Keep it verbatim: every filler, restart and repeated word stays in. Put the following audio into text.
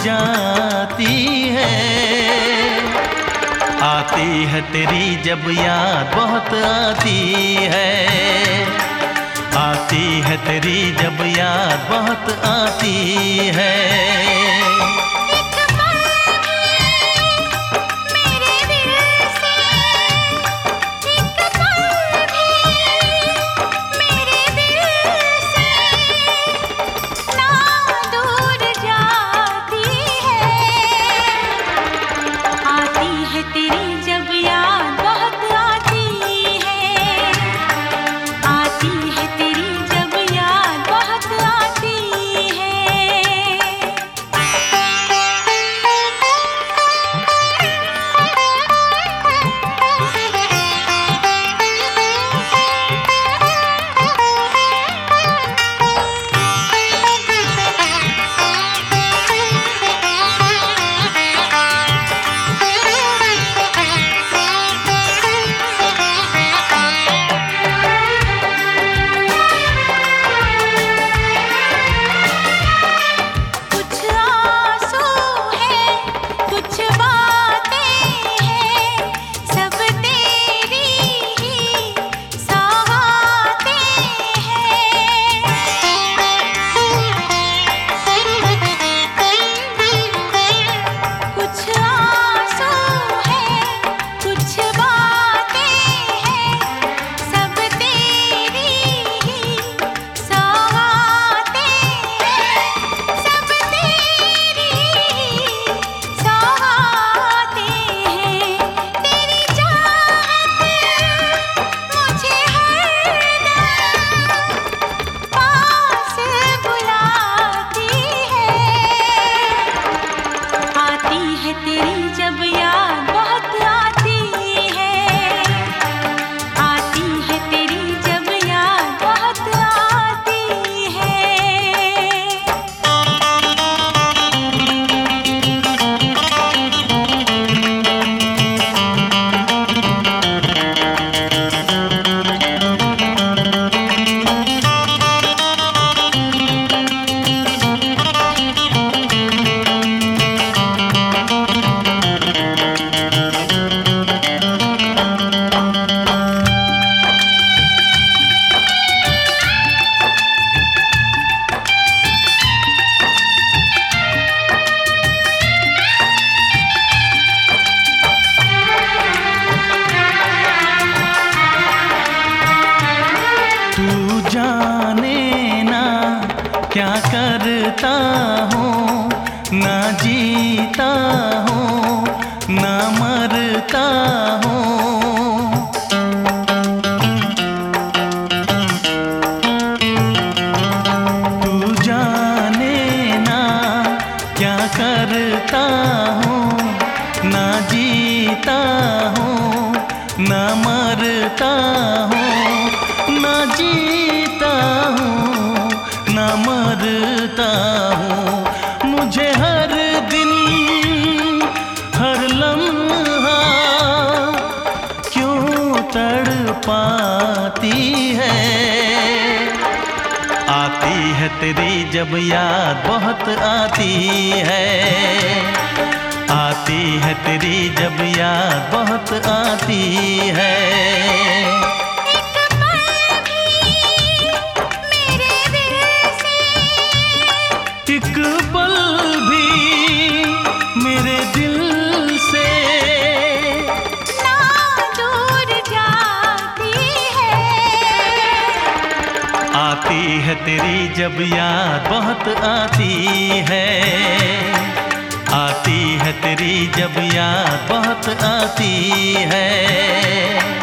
जाती है। आती है तेरी जब याद बहुत आती है, आती है तेरी जब याद बहुत आती है। क्या करता हूँ, ना जीता हूँ ना मरता हूँ। तू जाने ना क्या करता हूँ, ना जीता हूँ ना मरता हूँ, ना जीता हूँ ना मरता हूँ। मुझे हर दिन हर लम्हा क्यों तड़पाती है। आती है तेरी जब याद बहुत आती है, आती है तेरी जब याद बहुत आती है। एक पल भी मेरे दिल से ना दूर जाती है। आती है तेरी जब याद बहुत आती है, आती है तेरी जब याद बहुत आती है।